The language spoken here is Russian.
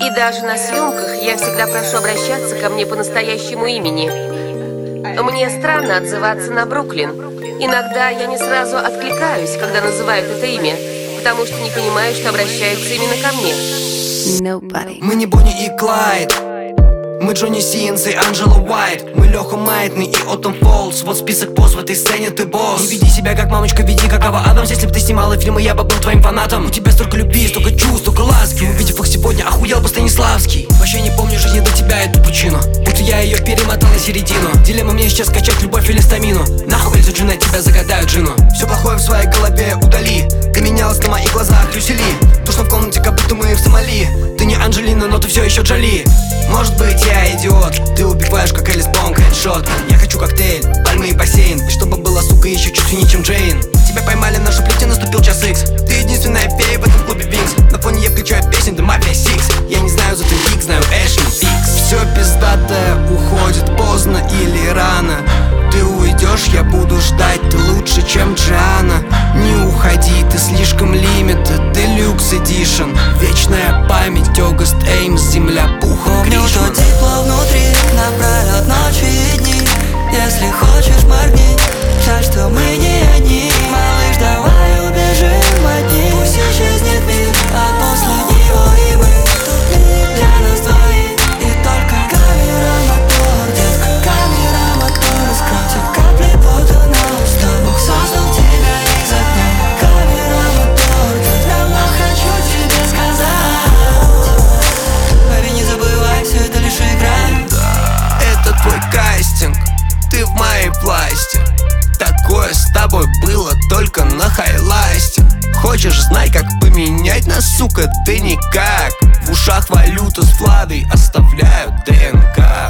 И даже на съемках я всегда прошу обращаться ко мне по настоящему имени. Мне странно отзываться на Бруклин. Иногда я не сразу откликаюсь, когда называют это имя, потому что не понимаю, что обращаются именно ко мне. Мы не Бонни и Клайд, мы Джонни Синс и Анджела Уайт. Мы Леха Майтный и Оттон Фолс. Вот список поз в этой сцене, ты босс. Не веди себя как мамочка, веди как Ава Адамс. Если бы ты снимала фильмы, я бы был твоим фанатом. У тебя столько любви, столько чувств, столько ласки. Увидев их сегодня, охуел бы Станиславский. Вообще не помню жизни до тебя, эту пучину, будто я ее перемотал на середину. Дилемма мне сейчас скачать любовь или стамину. Нахуй за Джина, тебя загадают Джину. Все плохое в своей голове удали. Поменялось на моих глазах Люсили. Душно в комнате, как будто мы в Сомали. Ты не Анджелина, но ты все еще Джоли. Может быть, я идиот, ты убиваешь, как Элис Бонг, хедшот. Я хочу коктейль, пальмы и бассейн. И чтобы была, сука, еще чуть сильнее, чем Джейн. Тебя поймали на шуплете, наступил час икс. Ты единственная фея в этом клубе Винкс. На фоне я включаю песен The Mafia Six. Я не знаю, зато Вик, знаю Эшли Фикс. Все пиздатое уходит поздно или рано. Ты уйдешь, я буду ждать, ты лучше, чем Джиана. Не уходи, ты слишком лимитед, Deluxe Edition. Вечная память, Огуст Эймс, земля пухом Гришман. Помню, что тепло внутри, напролет ночи и дни. Если хочешь, моргни, жаль, что мы не одни. Малыш, давай убежим от них. Пусть исчезнет мир, отпусти его и мы. Тут мир для нас двоих, и только камера мотор, детка, камера мотор. Скройте капли пота на уста, Бог создал тебя из огня. Камера мотор, я давно хочу тебе сказать. Baby, не забывай, все это лишь игра. Это твой кастинг, ты в моей власти. Такое с тобой было только на хайласте. Хочешь знать, как поменять нас, сука, ты никак. В ушах валюта с Владой оставляют ДНК.